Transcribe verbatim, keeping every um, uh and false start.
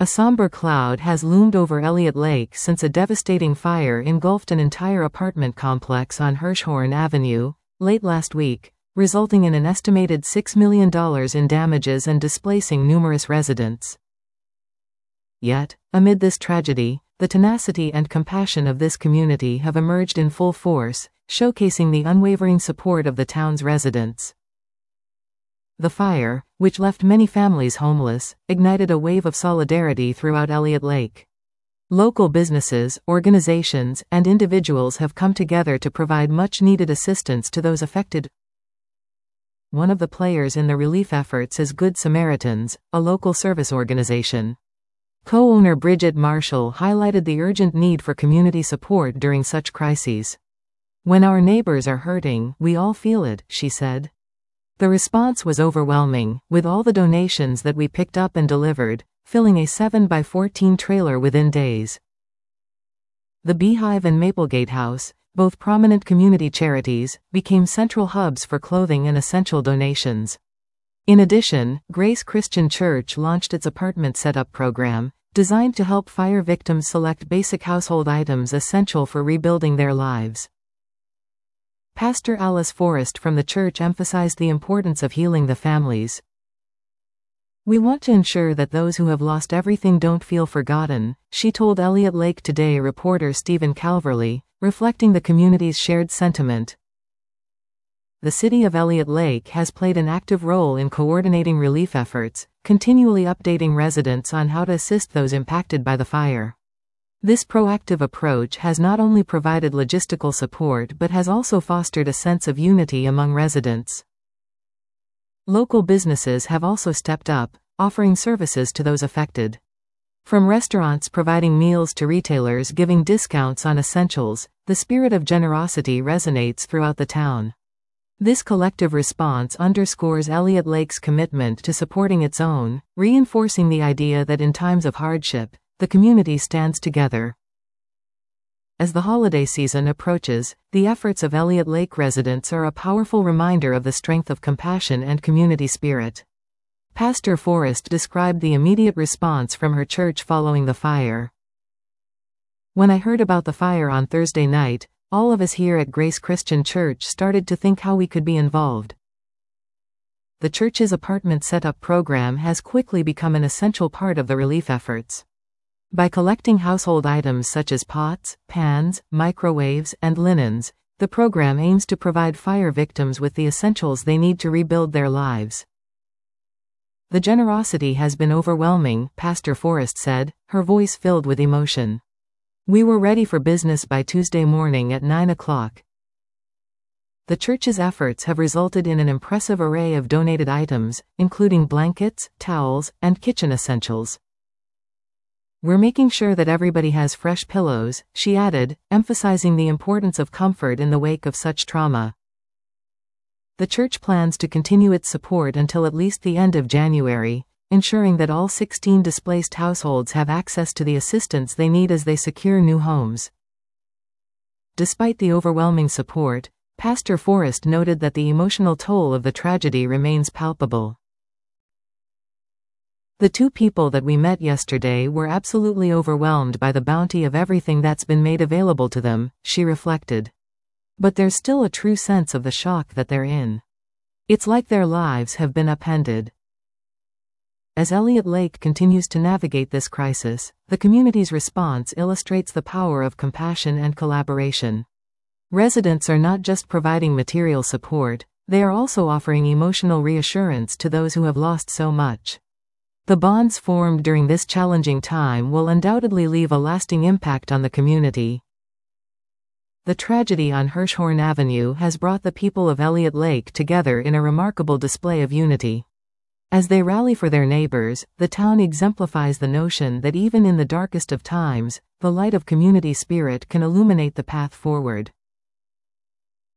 A somber cloud has loomed over Elliott Lake since a devastating fire engulfed an entire apartment complex on Hirshhorn Avenue late last week, resulting in an estimated six million dollars in damages and displacing numerous residents. Yet, amid this tragedy, the tenacity and compassion of this community have emerged in full force, showcasing the unwavering support of the town's residents. The fire, which left many families homeless, ignited a wave of solidarity throughout Elliott Lake. Local businesses, organizations, and individuals have come together to provide much-needed assistance to those affected. One of the players in the relief efforts is Good Samaritans, a local service organization. Co-owner Bridget Marshall highlighted the urgent need for community support during such crises. "When our neighbors are hurting, we all feel it," she said. The response was overwhelming, with all the donations that we picked up and delivered, filling a seven by fourteen trailer within days. The Beehive and Maplegate House, both prominent community charities, became central hubs for clothing and essential donations. In addition, Grace Christian Church launched its apartment setup program, designed to help fire victims select basic household items essential for rebuilding their lives. Pastor Alice Forrest from the church emphasized the importance of healing the families. "We want to ensure that those who have lost everything don't feel forgotten," she told Elliott Lake Today reporter Stephen Calverley, reflecting the community's shared sentiment. The city of Elliott Lake has played an active role in coordinating relief efforts, continually updating residents on how to assist those impacted by the fire. This proactive approach has not only provided logistical support but has also fostered a sense of unity among residents. Local businesses have also stepped up, offering services to those affected. From restaurants providing meals to retailers giving discounts on essentials, the spirit of generosity resonates throughout the town. This collective response underscores Elliott Lake's commitment to supporting its own, reinforcing the idea that in times of hardship, the community stands together. As the holiday season approaches, the efforts of Elliott Lake residents are a powerful reminder of the strength of compassion and community spirit. Pastor Forrest described the immediate response from her church following the fire. "When I heard about the fire on Thursday night, all of us here at Grace Christian Church started to think how we could be involved." The church's apartment setup program has quickly become an essential part of the relief efforts. By collecting household items such as pots, pans, microwaves, and linens, the program aims to provide fire victims with the essentials they need to rebuild their lives. "The generosity has been overwhelming," Pastor Forrest said, her voice filled with emotion. "We were ready for business by Tuesday morning at nine o'clock. The church's efforts have resulted in an impressive array of donated items, including blankets, towels, and kitchen essentials. We're making sure that everybody has fresh pillows," she added, emphasizing the importance of comfort in the wake of such trauma. The church plans to continue its support until at least the end of January, ensuring that all sixteen displaced households have access to the assistance they need as they secure new homes. Despite the overwhelming support, Pastor Forrest noted that the emotional toll of the tragedy remains palpable. "The two people that we met yesterday were absolutely overwhelmed by the bounty of everything that's been made available to them," she reflected. "But there's still a true sense of the shock that they're in. It's like their lives have been upended." As Elliott Lake continues to navigate this crisis, the community's response illustrates the power of compassion and collaboration. Residents are not just providing material support, they are also offering emotional reassurance to those who have lost so much. The bonds formed during this challenging time will undoubtedly leave a lasting impact on the community. The tragedy on Hirshhorn Avenue has brought the people of Elliott Lake together in a remarkable display of unity. As they rally for their neighbors, the town exemplifies the notion that even in the darkest of times, the light of community spirit can illuminate the path forward.